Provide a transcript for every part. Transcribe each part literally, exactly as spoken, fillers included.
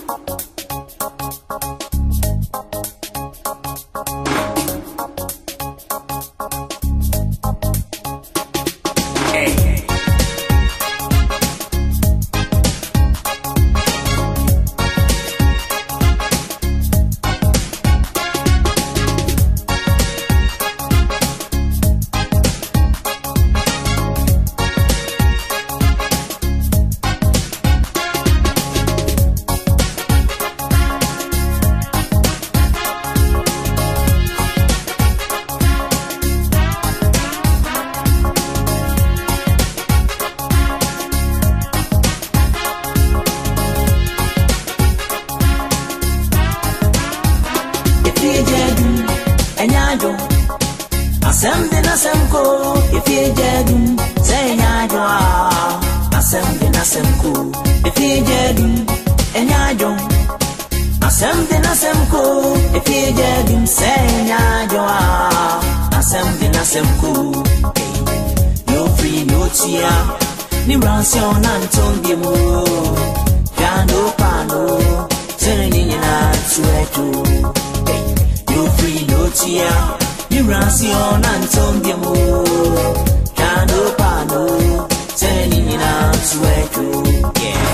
Something a semko, if you jedum, say yajo. Something a semko, if you jedum, and yajo. Something a semko, if you jedum, say yajo. Something a semko, no free no tia, ni ransom Anton Bimu, Jano Pano, turning in a sweato. No free no tia. Rasion Anton Bimu, Jano Pano, turning in out to echo, yeah.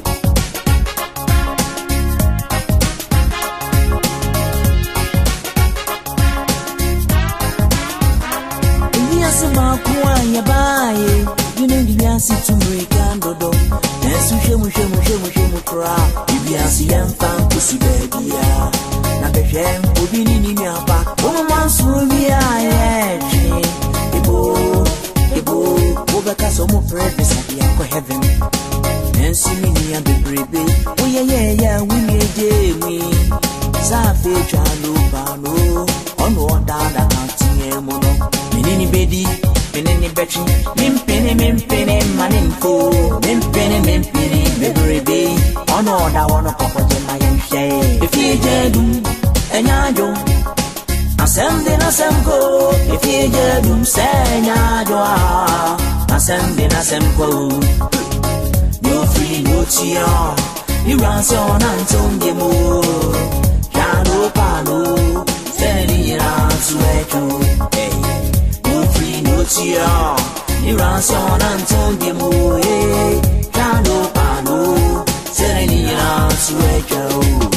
Yes, Markua, you buy, you know the answer to break and do. Yes, we shall, we shall, we shall, we shall cry. If you are see and found to see baby, now the shame will be in your back. Woman's will be a Ebo, Ebo, Obaka, so more purpose at the Aqua Heaven. And see me and the baby. Oh, yeah, yeah, yeah, we made it. We Safi, Jalo, Pano, on one down the counting mono. Minini Bedi, Minini Betty, Mimpini, Mimpini, Maninfo, Mimpini, Mimpini, baby, on all that one of Papa Jemai say. If you do, and I don't. Something a semko, if you jedum say yajo. Something a semko, no free no tia. You ransom Anton Bimu, Jano Pano, turning in out to echo. No free no tia. You ransom Anton Bimu, Jano Pano, turning in out to echo.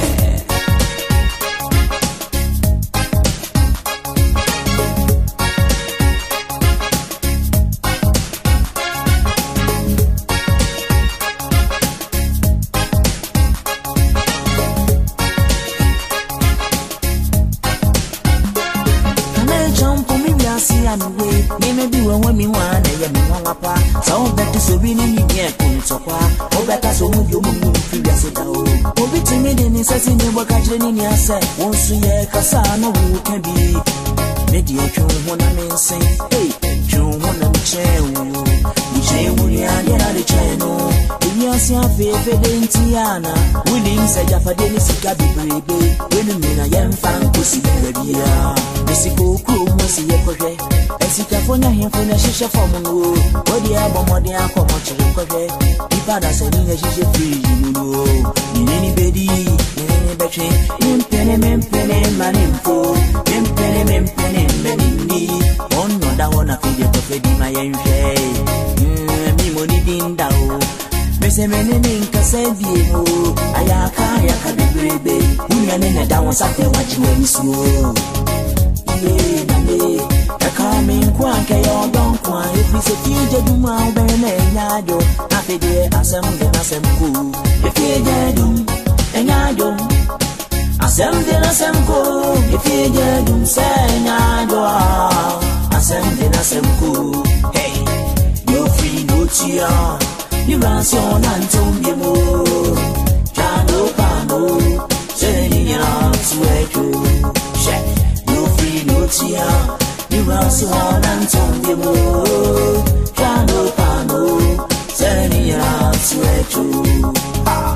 Maybe when we want a young papa, so better so we need yet to or better so move your move previous ago. Obi to me, then is as in your catching in your set. Once a year, Cassano who can be mediation when I'm saying, hey, June one of the channel. You say, we are the channel. Yes, your favorite Tiana. Willing said, Jaffa Dennis, Gabi baby. When you mean I am found pussy, baby. Missy Cool, Missy, your project. California here for the shisha from you. What the album, what the album, what you look at. If I say, shisha free, you know. In anybody, in any battery, in penny, men, penny, man, info. In penny, men, penny, men, in me. On that one, I feel the prophet in my own shade. Me money didn't down. Mese menene nkasebi mo ayaka ayaka bebrebe unya nene da won sate waji wani suo ye nale akame kwa nke yo don kwa if se fije duma obere na enyajo afede asem de asem ku if fije dum enyajo asem de asem ku if fije dum se enyajo asem de asem ku hey no free no tia. You ransom Anton Bimu, Jano Pano, turning it on to echo. Check, no free no tia. You ransom Anton Bimu, Jano Pano, turning it on to echo. Ah.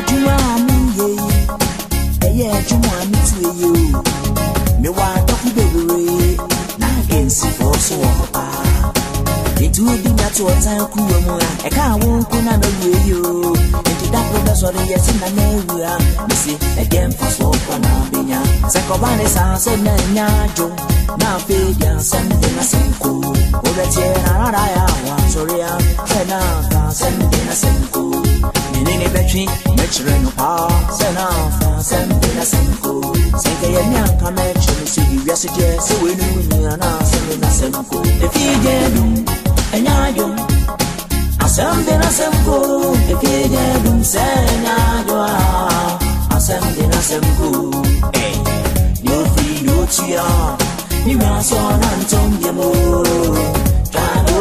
Juma me, yeah, Juma me to you. Me want to be now against it for so it would be not to a time cool. I can't walk on another radio. Into that was already yes in an area. You see, again for so for now, Bina. Sakobane sounds and Najo. Now, Fabian, sending a simple. Over here, I want to real. Then I sending a simple. In any battery, natural power. Send out, sending a simple. Say, I am come at you, see, yes, yes, so we knew you are now sending a simple. If you get and I do. I something I simple. If you didn't say, I something I simple. Hey, you feel what you are. You are so non-tongue, you more.